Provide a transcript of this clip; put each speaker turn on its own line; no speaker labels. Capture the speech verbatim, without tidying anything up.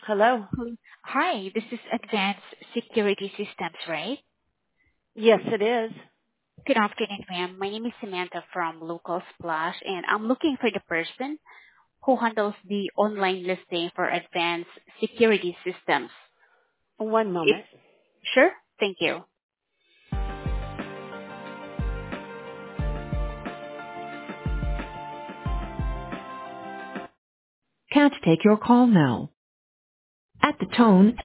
Hello?
Hi, this is Advanced Security Systems, right?
Yes, it is.
Good afternoon, ma'am. My name is Samantha from Local Splash, and I'm looking for the person who handles the online listing for Advanced Security Systems.
One
If
moment.
Sure? Thank you.
Can't take your call now. At the tone,